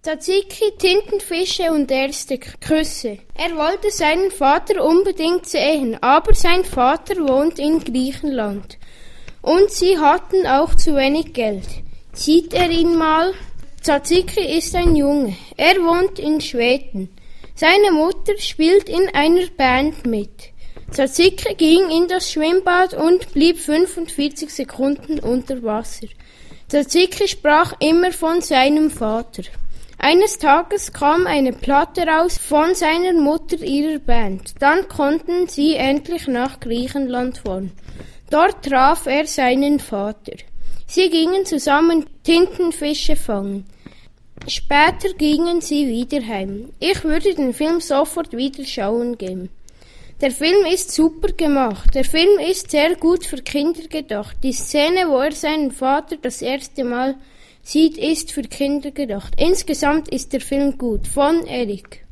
Tzatziki, Tintenfische und erste Küsse. Er wollte seinen Vater unbedingt sehen, aber sein Vater wohnt in Griechenland. Und sie hatten auch zu wenig Geld. Sieht er ihn mal? Tzatziki ist ein Junge. Er wohnt in Schweden. Seine Mutter spielt in einer Band mit. Tzatziki ging in das Schwimmbad und blieb 45 Sekunden unter Wasser. Tzatziki sprach immer von seinem Vater. Eines Tages kam eine Platte raus von seiner Mutter ihrer Band. Dann konnten sie endlich nach Griechenland fahren. Dort traf er seinen Vater. Sie gingen zusammen Tintenfische fangen. Später gingen sie wieder heim. Ich würde den Film sofort wieder schauen gehen. Der Film ist super gemacht. Der Film ist sehr gut für Kinder gedacht. Die Szene, wo er seinen Vater das erste Mal sieht, ist für Kinder gedacht. Insgesamt ist der Film gut. Von Erik.